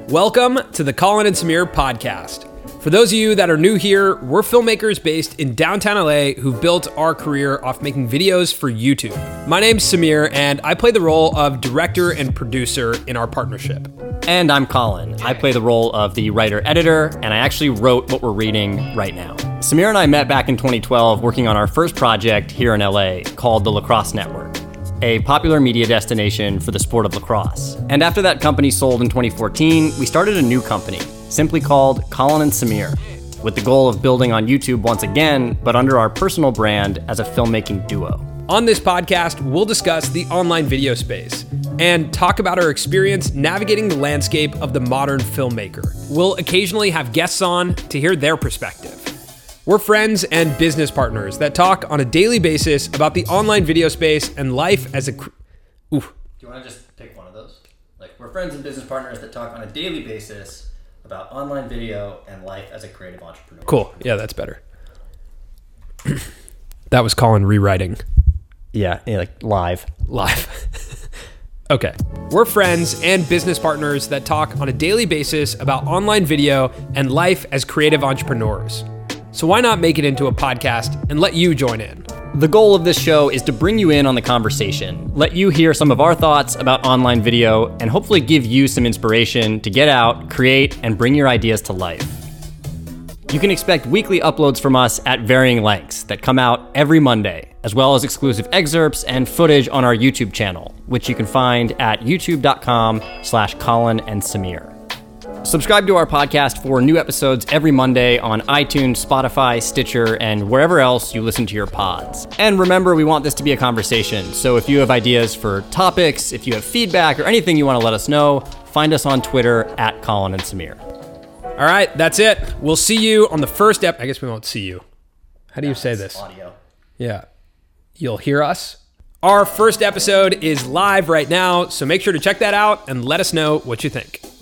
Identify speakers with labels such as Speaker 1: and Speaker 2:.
Speaker 1: Welcome to the Colin and Samir podcast. For those of you that are new here, we're filmmakers based in downtown LA who've built our career off making videos for YouTube. My name's Samir, and I play the role of director and producer in our partnership.
Speaker 2: And I'm Colin. I play the role of the writer-editor, and I actually wrote what we're reading right now. Samir and I met back in 2012 working on our first project here in LA called the Lacrosse Network, a popular media destination for the sport of lacrosse. And after that company sold in 2014, we started a new company, simply called Colin and Samir, with the goal of building on YouTube once again, but under our personal brand as a filmmaking duo.
Speaker 1: On this podcast, we'll discuss the online video space and talk about our experience navigating the landscape of the modern filmmaker. We'll occasionally have guests on to hear their perspective. We're friends and business partners that talk on a daily basis about the online video space and life as a...
Speaker 2: Do you want to just pick one of those? Like, we're friends and business partners that talk on a daily basis about online video and life as a creative entrepreneur.
Speaker 1: Cool. Yeah, that's better. That was Colin rewriting.
Speaker 2: Yeah, like live.
Speaker 1: Okay. We're friends and business partners that talk on a daily basis about online video and life as creative entrepreneurs. So why not make it into a podcast and let you join in?
Speaker 2: The goal of this show is to bring you in on the conversation, let you hear some of our thoughts about online video, and hopefully give you some inspiration to get out, create, and bring your ideas to life. You can expect weekly uploads from us at varying lengths that come out every Monday, as well as exclusive excerpts and footage on our YouTube channel, which you can find at youtube.com/Colin and Samir. Subscribe to our podcast for new episodes every Monday on iTunes, Spotify, Stitcher, and wherever else you listen to your pods. And remember, we want this to be a conversation, so if you have ideas for topics, if you have feedback, or anything you want to let us know, find us on Twitter at Colin and Samir.
Speaker 1: All right, that's it. We'll see you on the first I guess we won't see you. How do you say this?
Speaker 2: Audio.
Speaker 1: Yeah. You'll hear us. Our first episode is live right now, so make sure to check that out and let us know what you think.